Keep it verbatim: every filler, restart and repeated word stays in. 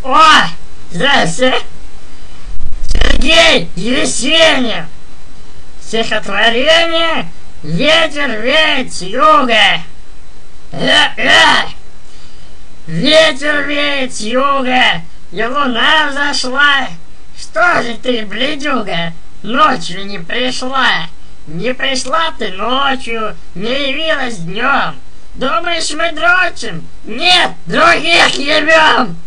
О, здравствуйте. Сергей Есенин. Стихотворение «Ветер веет с юга». Э-э! Ветер веет с юга, и луна взошла. Что же ты, бледюга, ночью не пришла? Не пришла ты ночью, не явилась днем. Думаешь, мы дрочим? Нет, других ебем!